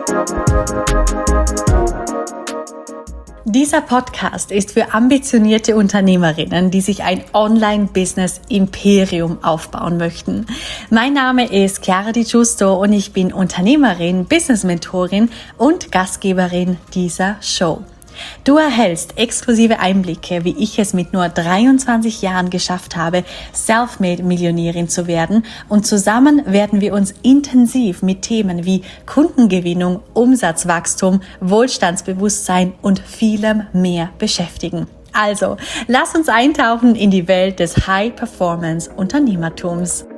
Dieser Podcast ist für ambitionierte Unternehmerinnen, die sich ein Online-Business-Imperium aufbauen möchten. Mein Name ist Chiara Di Giusto und ich bin Unternehmerin, Business-Mentorin und Gastgeberin dieser Show. Du erhältst exklusive Einblicke, wie ich es mit nur 23 Jahren geschafft habe, Selfmade-Millionärin zu werden, und zusammen werden wir uns intensiv mit Themen wie Kundengewinnung, Umsatzwachstum, Wohlstandsbewusstsein und vielem mehr beschäftigen. Also, lass uns eintauchen in die Welt des High-Performance-Unternehmertums.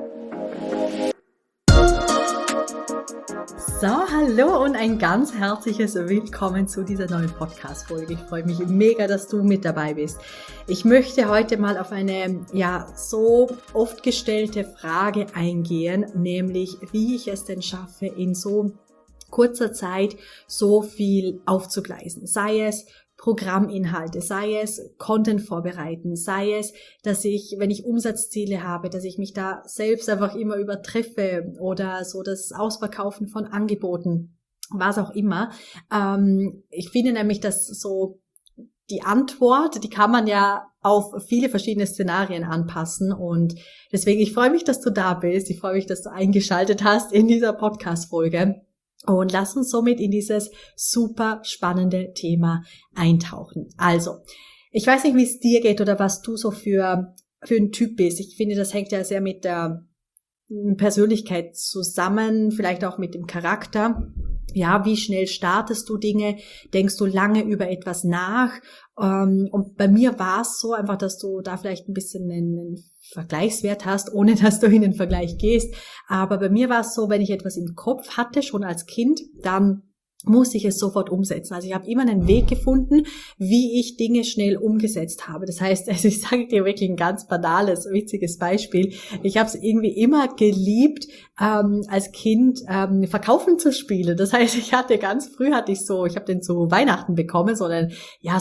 So, hallo und ein ganz herzliches Willkommen zu dieser neuen Podcast-Folge. Ich freue mich mega, dass du mit dabei bist. Ich möchte heute mal auf eine so oft gestellte Frage eingehen, nämlich wie ich es denn schaffe, in so kurzer Zeit so viel aufzugleisen. Sei es Programminhalte, sei es Content vorbereiten, sei es, dass ich, wenn ich Umsatzziele habe, dass ich mich da selbst einfach immer übertreffe oder so das Ausverkaufen von Angeboten, was auch immer. Ich finde nämlich, dass so die Antwort, die kann man ja auf viele verschiedene Szenarien anpassen, und deswegen, ich freue mich, dass du da bist. Ich freue mich, dass du eingeschaltet hast in dieser Podcast-Folge. Und lass uns somit in dieses super spannende Thema eintauchen. Also, ich weiß nicht, wie es dir geht oder was du so für ein Typ bist. Ich finde, das hängt ja sehr mit der Persönlichkeit zusammen, vielleicht auch mit dem Charakter. Ja, wie schnell startest du Dinge? Denkst du lange über etwas nach? Und bei mir war es so einfach, dass du da vielleicht ein bisschen einen Vergleichswert hast, ohne dass du in den Vergleich gehst. Aber bei mir war es so, wenn ich etwas im Kopf hatte, schon als Kind, dann musste ich es sofort umsetzen. Also ich habe immer einen Weg gefunden, wie ich Dinge schnell umgesetzt habe. Das heißt, also ich sage dir wirklich ein ganz banales, witziges Beispiel. Ich habe es irgendwie immer geliebt, als Kind Verkaufen zu spielen. Das heißt, ich habe den zu Weihnachten bekommen, so einen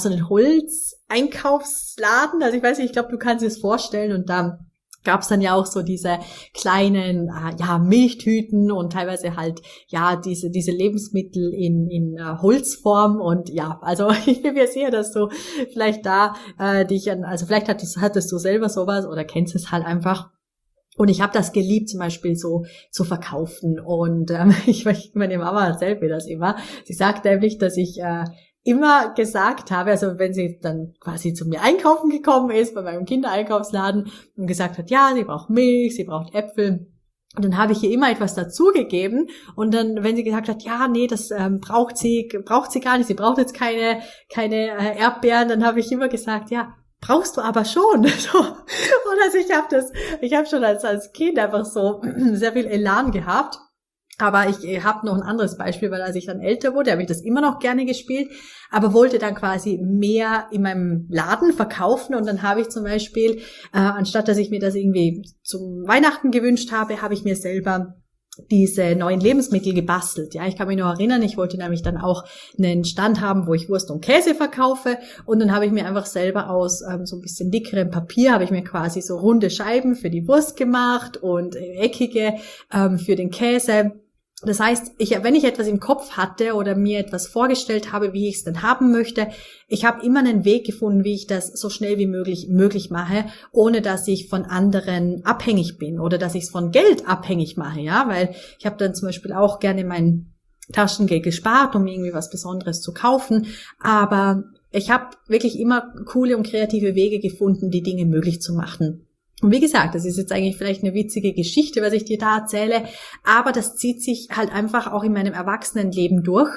Holzeinkaufsladen. Also ich weiß nicht, ich glaube, du kannst dir das vorstellen, und da gab's dann ja auch so diese kleinen Milchtüten und teilweise halt diese Lebensmittel in Holzform. Und also ich bin mir sicher, dass du vielleicht vielleicht hattest du selber sowas oder kennst es halt einfach. Und ich habe das geliebt, zum Beispiel so zu verkaufen. Und meine Mama erzählt mir das immer. Sie sagt nämlich, dass ich immer gesagt habe, also wenn sie dann quasi zu mir einkaufen gekommen ist, bei meinem Kindereinkaufsladen, und gesagt hat, ja, sie braucht Milch, sie braucht Äpfel, und dann habe ich ihr immer etwas dazugegeben, und dann, wenn sie gesagt hat, ja, nee, das braucht sie gar nicht, sie braucht jetzt keine Erdbeeren, dann habe ich immer gesagt, ja, brauchst du aber schon. So. Und also ich habe schon als Kind einfach so sehr viel Elan gehabt. Aber ich habe noch ein anderes Beispiel, weil als ich dann älter wurde, habe ich das immer noch gerne gespielt, aber wollte dann quasi mehr in meinem Laden verkaufen. Und dann habe ich zum Beispiel, anstatt dass ich mir das irgendwie zum Weihnachten gewünscht habe, habe ich mir selber diese neuen Lebensmittel gebastelt. Ja, ich kann mich noch erinnern, ich wollte nämlich dann auch einen Stand haben, wo ich Wurst und Käse verkaufe, und dann habe ich mir einfach selber aus so ein bisschen dickerem Papier, habe ich mir quasi so runde Scheiben für die Wurst gemacht und eckige für den Käse. Das heißt, wenn ich etwas im Kopf hatte oder mir etwas vorgestellt habe, wie ich es denn haben möchte, ich habe immer einen Weg gefunden, wie ich das so schnell wie möglich mache, ohne dass ich von anderen abhängig bin oder dass ich es von Geld abhängig mache, ja, weil ich habe dann zum Beispiel auch gerne mein Taschengeld gespart, um irgendwie was Besonderes zu kaufen, aber ich habe wirklich immer coole und kreative Wege gefunden, die Dinge möglich zu machen. Und wie gesagt, das ist jetzt eigentlich vielleicht eine witzige Geschichte, was ich dir da erzähle, aber das zieht sich halt einfach auch in meinem Erwachsenenleben durch,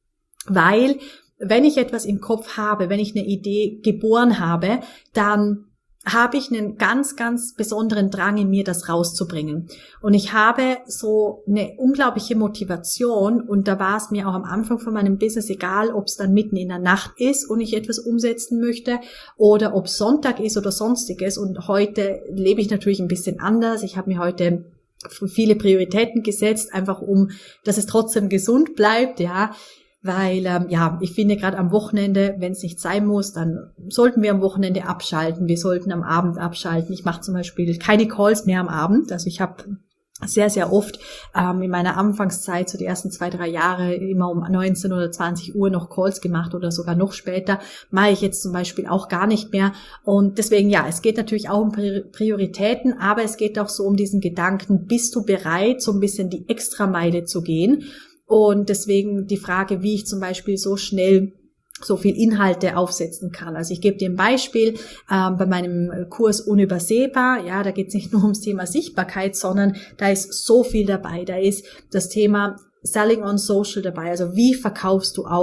weil wenn ich etwas im Kopf habe, wenn ich eine Idee geboren habe, dann habe ich einen ganz, ganz besonderen Drang in mir, das rauszubringen. Und ich habe so eine unglaubliche Motivation, und da war es mir auch am Anfang von meinem Business egal, ob es dann mitten in der Nacht ist und ich etwas umsetzen möchte oder ob Sonntag ist oder sonstiges. Und heute lebe ich natürlich ein bisschen anders. Ich habe mir heute viele Prioritäten gesetzt, einfach dass es trotzdem gesund bleibt, ja. Weil, ich finde gerade am Wochenende, wenn es nicht sein muss, dann sollten wir am Wochenende abschalten. Wir sollten am Abend abschalten. Ich mache zum Beispiel keine Calls mehr am Abend. Also ich habe sehr, sehr oft in meiner Anfangszeit, so die ersten 2-3 Jahre, immer um 19 oder 20 Uhr noch Calls gemacht oder sogar noch später, mache ich jetzt zum Beispiel auch gar nicht mehr. Und deswegen, ja, es geht natürlich auch um Prioritäten, aber es geht auch so um diesen Gedanken, bist du bereit, so ein bisschen die Extrameile zu gehen? Und deswegen die Frage, wie ich zum Beispiel so schnell so viel Inhalte aufsetzen kann. Also ich gebe dir ein Beispiel bei meinem Kurs Unübersehbar. Ja, da geht es nicht nur ums Thema Sichtbarkeit, sondern da ist so viel dabei. Da ist das Thema Selling on Social dabei. Also wie verkaufst du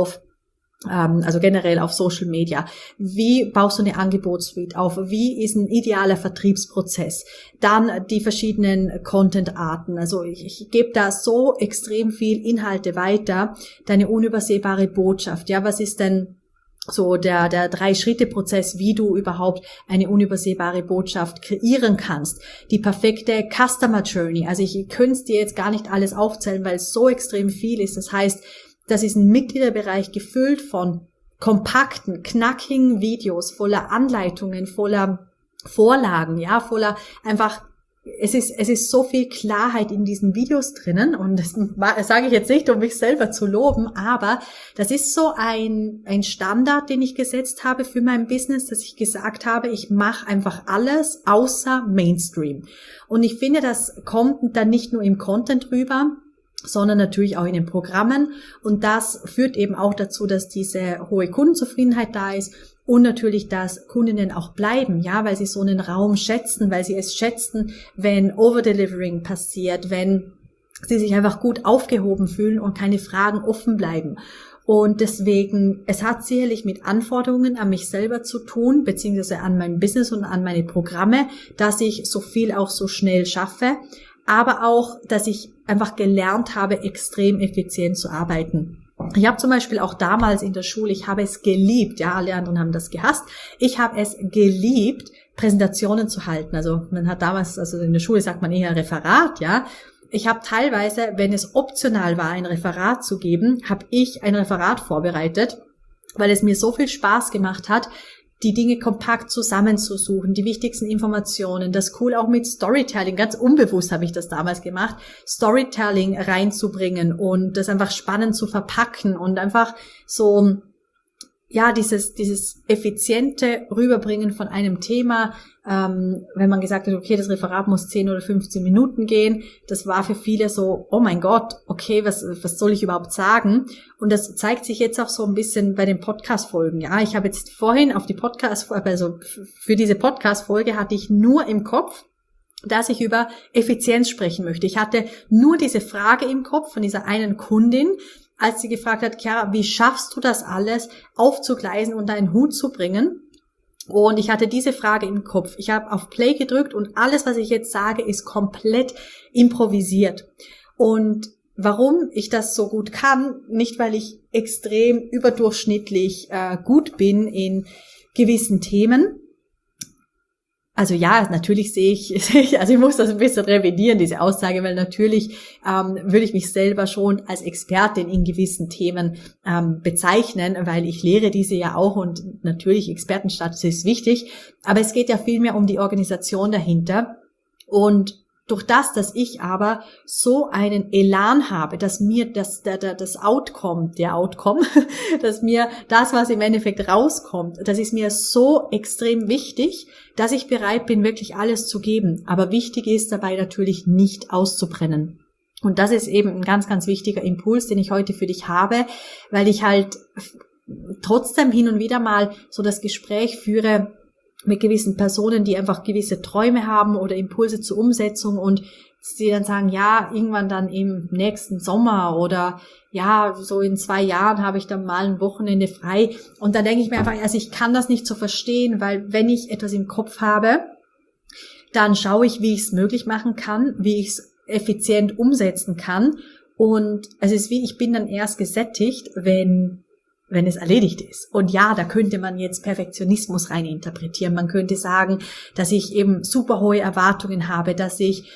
also generell auf Social Media. Wie baust du eine Angebotssuite auf? Wie ist ein idealer Vertriebsprozess? Dann die verschiedenen Content-Arten. Also ich gebe da so extrem viel Inhalte weiter. Deine unübersehbare Botschaft. Ja, was ist denn so der 3-Schritte-Prozess, wie du überhaupt eine unübersehbare Botschaft kreieren kannst. Die perfekte Customer Journey. Also ich könnte es dir jetzt gar nicht alles aufzählen, weil es so extrem viel ist. Das heißt, das ist ein Mitgliederbereich gefüllt von kompakten, knackigen Videos, voller Anleitungen, voller Vorlagen, ja, voller einfach, es ist so viel Klarheit in diesen Videos drinnen und das sage ich jetzt nicht, um mich selber zu loben, aber das ist so ein Standard, den ich gesetzt habe für mein Business, dass ich gesagt habe, ich mache einfach alles außer Mainstream. Und ich finde, das kommt dann nicht nur im Content rüber, sondern natürlich auch in den Programmen. Und das führt eben auch dazu, dass diese hohe Kundenzufriedenheit da ist und natürlich, dass Kundinnen auch bleiben, ja, weil sie so einen Raum schätzen, weil sie es schätzen, wenn Overdelivering passiert, wenn sie sich einfach gut aufgehoben fühlen und keine Fragen offen bleiben. Und deswegen, es hat sicherlich mit Anforderungen an mich selber zu tun, beziehungsweise an mein Business und an meine Programme, dass ich so viel auch so schnell schaffe, aber auch, dass ich einfach gelernt habe, extrem effizient zu arbeiten. Ich habe zum Beispiel auch damals in der Schule, ich habe es geliebt, ja, alle anderen haben das gehasst, ich habe es geliebt, Präsentationen zu halten. Also man hat damals, also in der Schule sagt man eher Referat, ja. Ich habe teilweise, wenn es optional war, ein Referat zu geben, habe ich ein Referat vorbereitet, weil es mir so viel Spaß gemacht hat, die Dinge kompakt zusammenzusuchen, die wichtigsten Informationen, das cool auch mit Storytelling, ganz unbewusst habe ich das damals gemacht, Storytelling reinzubringen und das einfach spannend zu verpacken und einfach so, ja, dieses effiziente Rüberbringen von einem Thema, wenn man gesagt hat, okay, das Referat muss 10 oder 15 Minuten gehen, das war für viele so, oh mein Gott, okay, was soll ich überhaupt sagen? Und das zeigt sich jetzt auch so ein bisschen bei den Podcast-Folgen, ja. Ich habe jetzt vorhin auf die also für diese Podcast-Folge hatte ich nur im Kopf, dass ich über Effizienz sprechen möchte. Ich hatte nur diese Frage im Kopf von dieser einen Kundin, als sie gefragt hat, Chiara, wie schaffst du das alles aufzugleisen und einen Hut zu bringen? Und ich hatte diese Frage im Kopf. Ich habe auf Play gedrückt und alles, was ich jetzt sage, ist komplett improvisiert. Und warum ich das so gut kann, nicht weil ich extrem überdurchschnittlich gut bin in gewissen Themen. Also ja, natürlich sehe ich, also ich muss das ein bisschen revidieren, diese Aussage, weil natürlich würde ich mich selber schon als Expertin in gewissen Themen bezeichnen, weil ich lehre diese ja auch und natürlich Expertenstatus ist wichtig, aber es geht ja vielmehr um die Organisation dahinter und durch das, dass ich aber so einen Elan habe, dass mir das Outcome, dass mir das, was im Endeffekt rauskommt, das ist mir so extrem wichtig, dass ich bereit bin, wirklich alles zu geben. Aber wichtig ist dabei natürlich nicht auszubrennen. Und das ist eben ein ganz, ganz wichtiger Impuls, den ich heute für dich habe, weil ich halt trotzdem hin und wieder mal so das Gespräch führe, mit gewissen Personen, die einfach gewisse Träume haben oder Impulse zur Umsetzung und sie dann sagen, ja, irgendwann dann im nächsten Sommer oder ja, so in 2 Jahren habe ich dann mal ein Wochenende frei. Und dann denke ich mir einfach, also ich kann das nicht so verstehen, weil wenn ich etwas im Kopf habe, dann schaue ich, wie ich es möglich machen kann, wie ich es effizient umsetzen kann. Und es ist wie, ich bin dann erst gesättigt, wenn es erledigt ist. Und ja, da könnte man jetzt Perfektionismus rein interpretieren. Man könnte sagen, dass ich eben super hohe Erwartungen habe, dass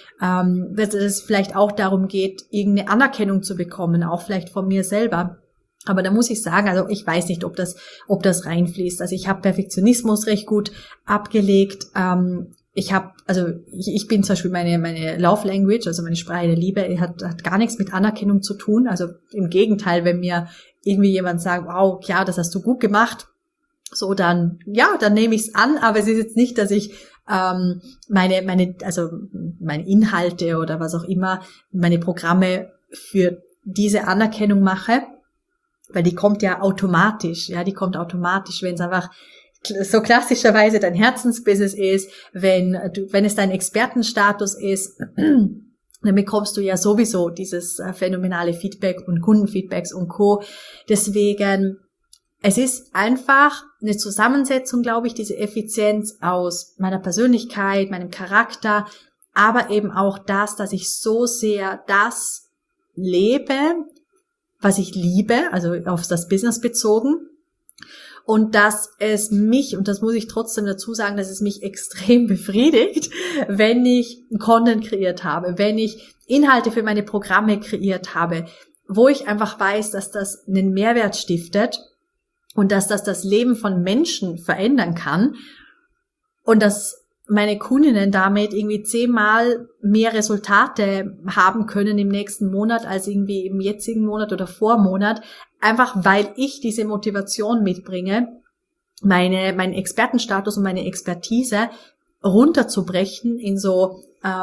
es vielleicht auch darum geht, irgendeine Anerkennung zu bekommen, auch vielleicht von mir selber. Aber da muss ich sagen, also ich weiß nicht, ob das reinfließt. Also ich habe Perfektionismus recht gut abgelegt. ich bin zum Beispiel meine Love Language, also meine Sprache der Liebe, hat gar nichts mit Anerkennung zu tun. Also im Gegenteil, wenn mir irgendwie jemand sagt, wow, ja, das hast du gut gemacht, so dann nehme ich es an, aber es ist jetzt nicht, dass ich meine Inhalte oder was auch immer, meine Programme für diese Anerkennung mache, weil die kommt ja automatisch, wenn es einfach so klassischerweise dein Herzensbusiness ist, wenn es dein Expertenstatus ist, dann bekommst du ja sowieso dieses phänomenale Feedback und Kundenfeedbacks und Co. Deswegen, es ist einfach eine Zusammensetzung, glaube ich, diese Effizienz aus meiner Persönlichkeit, meinem Charakter, aber eben auch das, dass ich so sehr das lebe, was ich liebe, also auf das Business bezogen. Und dass es mich, und das muss ich trotzdem dazu sagen, dass es mich extrem befriedigt, wenn ich Content kreiert habe, wenn ich Inhalte für meine Programme kreiert habe, wo ich einfach weiß, dass das einen Mehrwert stiftet und dass das Leben von Menschen verändern kann und dass meine Kundinnen damit irgendwie 10-mal mehr Resultate haben können im nächsten Monat als irgendwie im jetzigen Monat oder Vormonat, einfach weil ich diese Motivation mitbringe, meinen Expertenstatus und meine Expertise runterzubrechen in so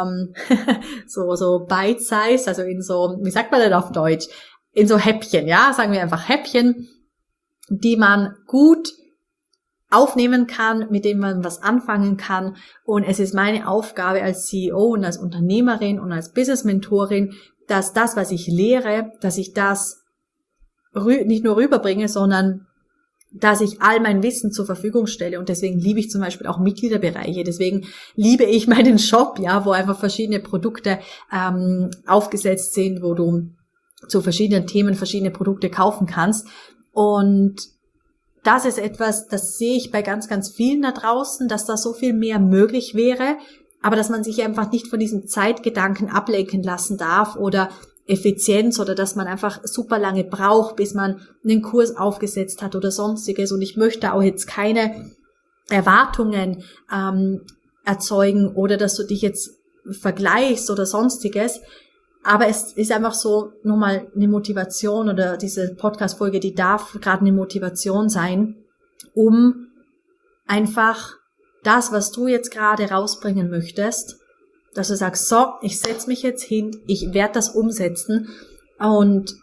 Bite-Size, also in so, wie sagt man denn auf Deutsch, in so Häppchen, ja, sagen wir einfach Häppchen, die man gut aufnehmen kann, mit denen man was anfangen kann. Und es ist meine Aufgabe als CEO und als Unternehmerin und als Business-Mentorin, dass das, was ich lehre, dass ich das nicht nur rüberbringe, sondern dass ich all mein Wissen zur Verfügung stelle. Und deswegen liebe ich zum Beispiel auch Mitgliederbereiche. Deswegen liebe ich meinen Shop, ja, wo einfach verschiedene Produkte aufgesetzt sind, wo du zu verschiedenen Themen verschiedene Produkte kaufen kannst. Und das ist etwas, das sehe ich bei ganz, ganz vielen da draußen, dass da so viel mehr möglich wäre, aber dass man sich einfach nicht von diesem Zeitgedanken ablenken lassen darf oder Effizienz oder dass man einfach super lange braucht, bis man einen Kurs aufgesetzt hat oder sonstiges. Und ich möchte auch jetzt keine Erwartungen erzeugen oder dass du dich jetzt vergleichst oder sonstiges. Aber es ist einfach so nochmal eine Motivation oder diese Podcast-Folge, die darf gerade eine Motivation sein, um einfach das, was du jetzt gerade rausbringen möchtest, dass du sagst, so, ich setze mich jetzt hin, ich werde das umsetzen und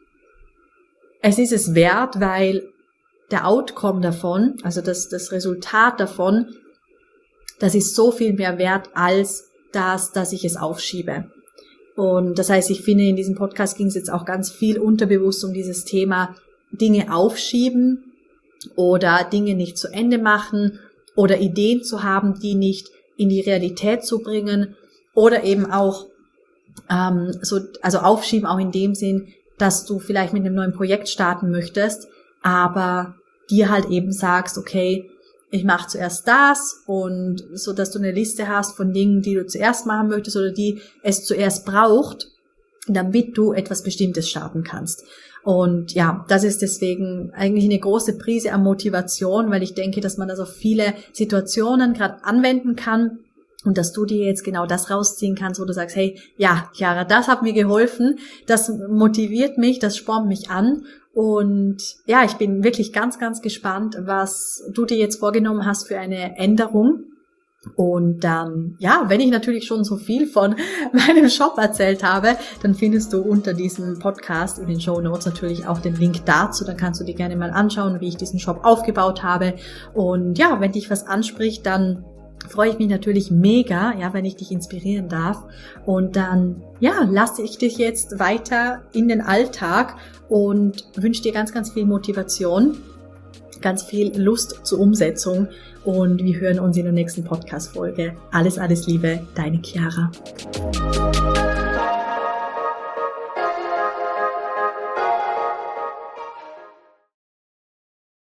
es ist es wert, weil der Outcome davon, also das Resultat davon, das ist so viel mehr wert als das, dass ich es aufschiebe. Und das heißt, ich finde, in diesem Podcast ging es jetzt auch ganz viel unterbewusst um dieses Thema Dinge aufschieben oder Dinge nicht zu Ende machen oder Ideen zu haben, die nicht in die Realität zu bringen oder eben auch also aufschieben auch in dem Sinn, dass du vielleicht mit einem neuen Projekt starten möchtest, aber dir halt eben sagst, okay, ich mache zuerst das und so, dass du eine Liste hast von Dingen, die du zuerst machen möchtest oder die es zuerst braucht, damit du etwas Bestimmtes starten kannst. Und ja, das ist deswegen eigentlich eine große Prise an Motivation, weil ich denke, dass man das auf viele Situationen gerade anwenden kann und dass du dir jetzt genau das rausziehen kannst, wo du sagst, hey, ja, Chiara, das hat mir geholfen, das motiviert mich, das spornt mich an. Und ja, ich bin wirklich ganz, ganz gespannt, was du dir jetzt vorgenommen hast für eine Änderung. Und dann, ja, wenn ich natürlich schon so viel von meinem Shop erzählt habe, dann findest du unter diesem Podcast in den Shownotes natürlich auch den Link dazu. Dann kannst du dir gerne mal anschauen, wie ich diesen Shop aufgebaut habe. Und ja, wenn dich was anspricht, dann freue ich mich natürlich mega, ja, wenn ich dich inspirieren darf. Und dann, ja, lasse ich dich jetzt weiter in den Alltag und wünsche dir ganz, ganz viel Motivation, ganz viel Lust zur Umsetzung. Und wir hören uns in der nächsten Podcast-Folge. Alles, alles Liebe, deine Chiara.